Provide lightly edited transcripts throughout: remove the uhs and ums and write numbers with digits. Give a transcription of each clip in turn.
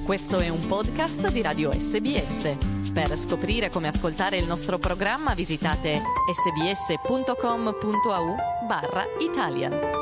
Questo è un podcast di Radio SBS. Per scoprire come ascoltare il nostro programma visitate sbs.com.au/Italian.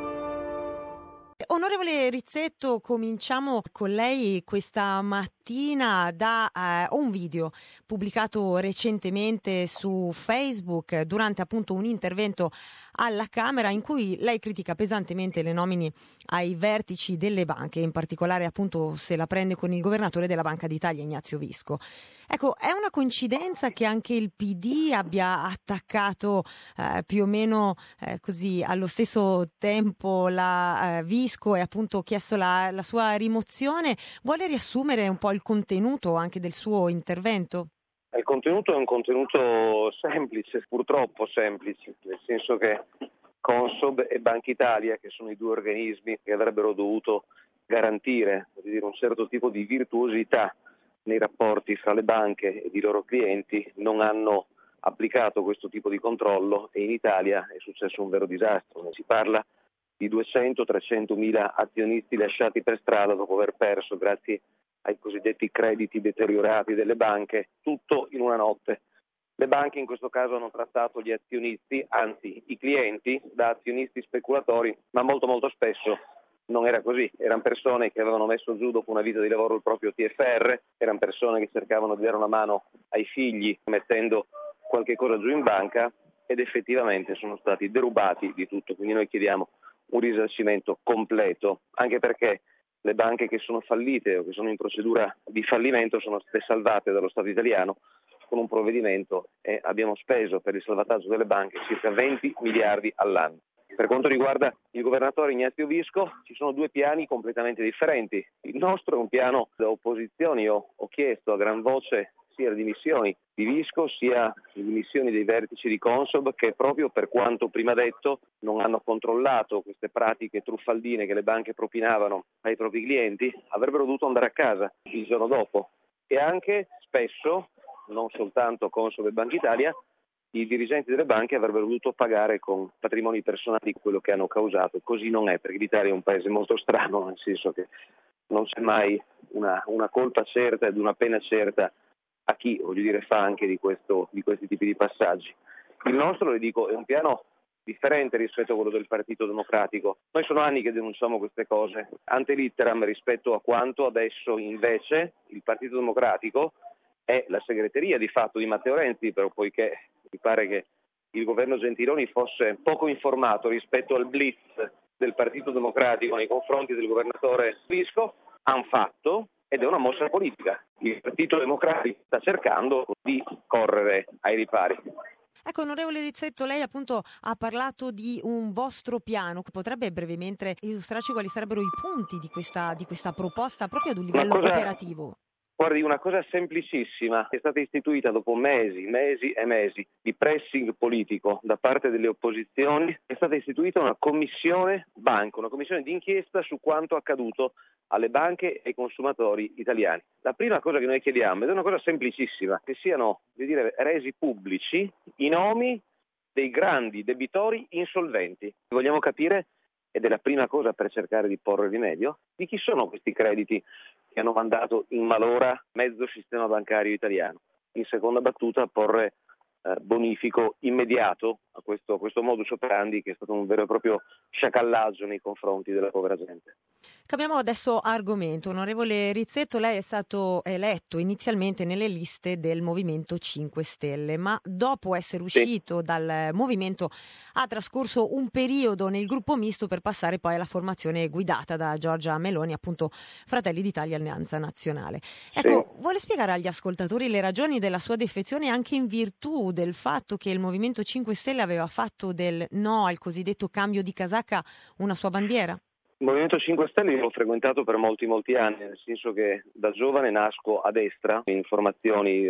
Onorevole Rizzetto, cominciamo con lei questa mattina da un video pubblicato recentemente su Facebook durante appunto un intervento alla Camera in cui lei critica pesantemente le nomine ai vertici delle banche, in particolare appunto se la prende con il governatore della Banca d'Italia Ignazio Visco. Ecco, è una coincidenza che anche il PD abbia attaccato più o meno così allo stesso tempo la Visco e appunto chiesto la sua rimozione. Vuole riassumere un po' il contenuto anche del suo intervento? Il contenuto è un contenuto semplice, purtroppo semplice, nel senso che Consob e Banca Italia, che sono i due organismi che avrebbero dovuto garantire un certo tipo di virtuosità nei rapporti fra le banche e i loro clienti, non hanno applicato questo tipo di controllo e in Italia è successo un vero disastro. Si parla di 200-300 mila azionisti lasciati per strada dopo aver perso, grazie ai cosiddetti crediti deteriorati delle banche, tutto in una notte. Le banche in questo caso hanno trattato gli azionisti, anzi i clienti, da azionisti speculatori, ma molto spesso non era così. Erano persone che avevano messo giù dopo una vita di lavoro il proprio TFR, erano persone che cercavano di dare una mano ai figli mettendo qualche cosa giù in banca ed effettivamente sono stati derubati di tutto. Quindi noi chiediamo un risarcimento completo, anche perché le banche che sono fallite o che sono in procedura di fallimento sono state salvate dallo Stato italiano con un provvedimento e abbiamo speso per il salvataggio delle banche circa 20 miliardi all'anno. Per quanto riguarda il governatore Ignazio Visco, ci sono due piani completamente differenti. Il nostro è un piano da opposizione. Io ho chiesto a gran voce sia le dimissioni di Visco sia le dimissioni dei vertici di Consob, che proprio per quanto prima detto non hanno controllato queste pratiche truffaldine che le banche propinavano ai propri clienti, avrebbero dovuto andare a casa il giorno dopo. E anche spesso, non soltanto Consob e Banca Italia, i dirigenti delle banche avrebbero dovuto pagare con patrimoni personali quello che hanno causato. Così non è, perché l'Italia è un paese molto strano, nel senso che non c'è mai una colpa certa ed una pena certa a chi, fa anche di questi tipi di passaggi. Il nostro, le dico, è un piano differente rispetto a quello del Partito Democratico. Noi sono anni che denunciamo queste cose, ante litteram rispetto a quanto adesso invece il Partito Democratico è la segreteria di fatto di Matteo Renzi, però poiché mi pare che il governo Gentiloni fosse poco informato rispetto al blitz del Partito Democratico nei confronti del governatore Visco, hanno fatto, ed è una mossa politica. Il Partito Democratico sta cercando di correre ai ripari. Ecco, onorevole Rizzetto, lei appunto ha parlato di un vostro piano. Potrebbe brevemente illustrarci quali sarebbero i punti di questa proposta proprio ad un livello operativo? Guardi, una cosa semplicissima, è stata istituita dopo mesi e mesi di pressing politico da parte delle opposizioni, è stata istituita una commissione banca, una commissione d'inchiesta su quanto accaduto alle banche e ai consumatori italiani. La prima cosa che noi chiediamo, ed è una cosa semplicissima, che siano resi pubblici i nomi dei grandi debitori insolventi. Vogliamo capire, ed è la prima cosa per cercare di porre rimedio, di chi sono questi crediti che hanno mandato in malora mezzo sistema bancario italiano. In seconda battuta porre bonifico immediato a questo modus operandi che è stato un vero e proprio sciacallaggio nei confronti della povera gente. Cambiamo adesso argomento. Onorevole Rizzetto, lei è stato eletto inizialmente nelle liste del Movimento 5 Stelle, ma dopo essere uscito dal movimento ha trascorso un periodo nel gruppo misto per passare poi alla formazione guidata da Giorgia Meloni, appunto Fratelli d'Italia Alleanza Nazionale. Ecco, vuole spiegare agli ascoltatori le ragioni della sua defezione anche in virtù del fatto che il Movimento 5 Stelle aveva fatto del no al cosiddetto cambio di casacca una sua bandiera? Il Movimento 5 Stelle io l'ho frequentato per molti anni, nel senso che da giovane nasco a destra, in formazioni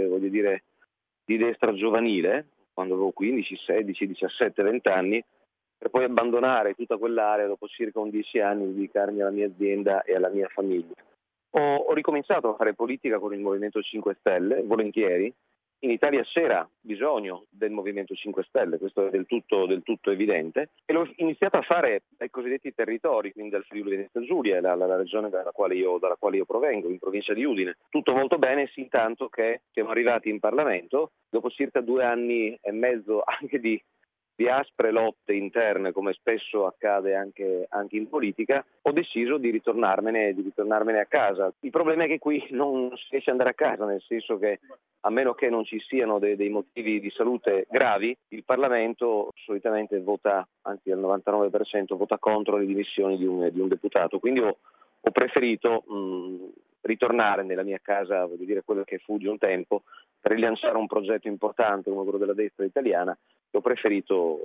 di destra giovanile, quando avevo 15, 16, 17, 20 anni, per poi abbandonare tutta quell'area dopo circa 11 anni e dedicarmi alla mia azienda e alla mia famiglia. Ho ricominciato a fare politica con il Movimento 5 Stelle, volentieri, in Italia c'era bisogno del Movimento 5 Stelle, questo è del tutto evidente, e l'ho iniziato a fare ai cosiddetti territori, quindi dal Friuli Venezia Giulia, la regione dalla quale io provengo, in provincia di Udine. Tutto molto bene, sin tanto che siamo arrivati in Parlamento, dopo circa 2 anni e mezzo anche di aspre lotte interne, come spesso accade anche in politica, ho deciso di ritornarmene a casa. Il problema è che qui non si riesce ad andare a casa, nel senso che a meno che non ci siano dei motivi di salute gravi, il Parlamento solitamente vota, anzi al 99% vota contro le dimissioni di un deputato. Quindi ho preferito ritornare nella mia casa, voglio dire, quello che fu di un tempo, per rilanciare un progetto importante, come quello della destra italiana. Ho preferito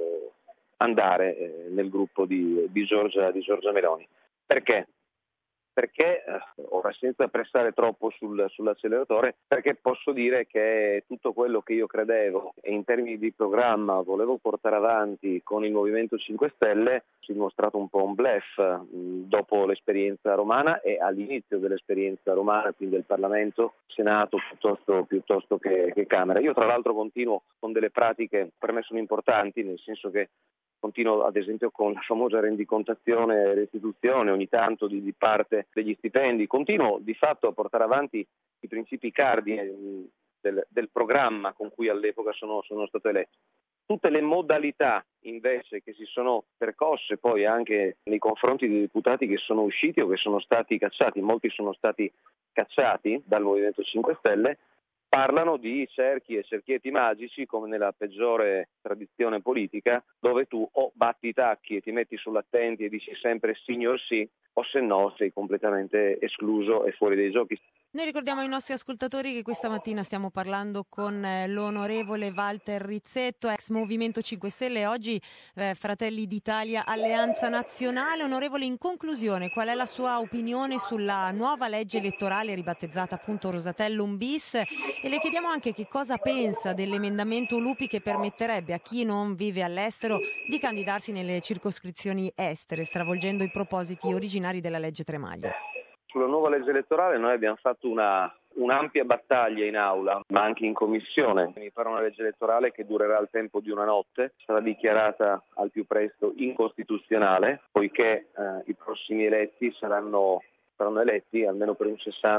andare nel gruppo di Giorgia Meloni. Perché? Perché, ora senza pressare troppo sull'acceleratore, perché posso dire che tutto quello che io credevo e in termini di programma volevo portare avanti con il Movimento 5 Stelle si è dimostrato un po' un bluff dopo l'esperienza romana e all'inizio dell'esperienza romana, quindi del Parlamento, Senato piuttosto che Camera. Io tra l'altro continuo con delle pratiche per me sono importanti, nel senso che continuo ad esempio con la famosa rendicontazione e restituzione ogni tanto di parte degli stipendi, continuo di fatto a portare avanti i principi cardine del programma con cui all'epoca sono stato eletto. Tutte le modalità invece che si sono percosse poi anche nei confronti dei deputati che sono usciti o che sono stati cacciati, molti sono stati cacciati dal Movimento 5 Stelle, parlano di cerchi e cerchietti magici come nella peggiore tradizione politica, dove tu o batti i tacchi e ti metti sull'attenti e dici sempre signor sì, o se no sei completamente escluso e fuori dai giochi. Noi ricordiamo ai nostri ascoltatori che questa mattina stiamo parlando con l'onorevole Walter Rizzetto, ex Movimento 5 Stelle, oggi Fratelli d'Italia Alleanza Nazionale. Onorevole, in conclusione, qual è la sua opinione sulla nuova legge elettorale ribattezzata appunto Rosatellum bis, e le chiediamo anche che cosa pensa dell'emendamento Lupi che permetterebbe a chi non vive all'estero di candidarsi nelle circoscrizioni estere, stravolgendo i propositi originari della legge Tremaglia. Sulla nuova legge elettorale noi abbiamo fatto un'ampia battaglia in aula, ma anche in commissione. Mi pare una legge elettorale che durerà il tempo di una notte, sarà dichiarata al più presto incostituzionale, poiché i prossimi eletti saranno eletti almeno per un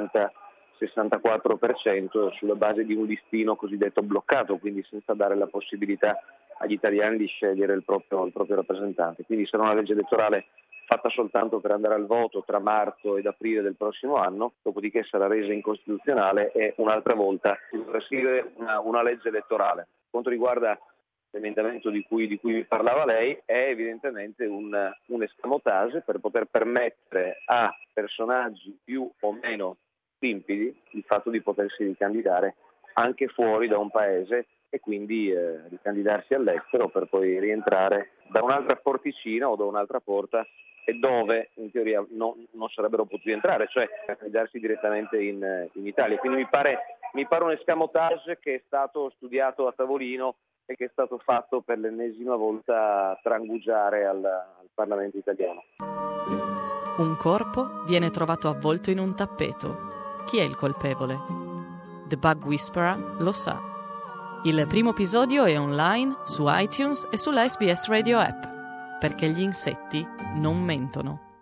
60-64% sulla base di un listino cosiddetto bloccato, quindi senza dare la possibilità agli italiani di scegliere il proprio rappresentante. Quindi sarà una legge elettorale fatta soltanto per andare al voto tra marzo ed aprile del prossimo anno, dopodiché sarà resa incostituzionale e un'altra volta si dovrà scrivere una legge elettorale. Per quanto riguarda l'emendamento di cui vi parlava lei, è evidentemente un escamotage per poter permettere a personaggi più o meno limpidi il fatto di potersi ricandidare anche fuori da un paese e quindi ricandidarsi all'estero per poi rientrare da un'altra porticina o da un'altra porta e dove in teoria non sarebbero potuti entrare, cioè candidarsi direttamente in Italia. Quindi mi pare un escamotage che è stato studiato a tavolino e che è stato fatto per l'ennesima volta trangugiare al Parlamento italiano. Un corpo viene trovato avvolto in un tappeto. Chi è il colpevole? The Bug Whisperer lo sa. Il primo episodio è online su iTunes e sulla SBS Radio App, perché gli insetti non mentono.